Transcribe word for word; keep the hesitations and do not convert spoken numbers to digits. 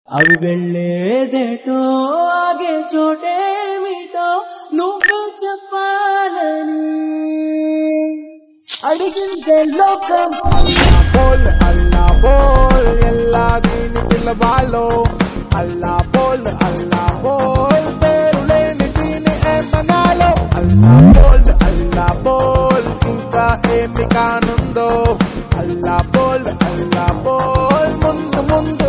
అవి వెళ్ళేదేటో ఆగే చోటేమిటో నువ్వే చెప్పాలని అడిగిందే లోకం. అల్లా బోల్ అల్లా బోల్ ఎల్లా దీని పిలవాలో. అల్లా బోల్ అల్లా బోల్ పేరు లేని దీని ఏమనాలో. అల్లా బోల్ అల్లా బోల్ ఇంకా ఏమి కానుందో. అల్లా బోల్ అల్లా బోల్ ముందు ముందు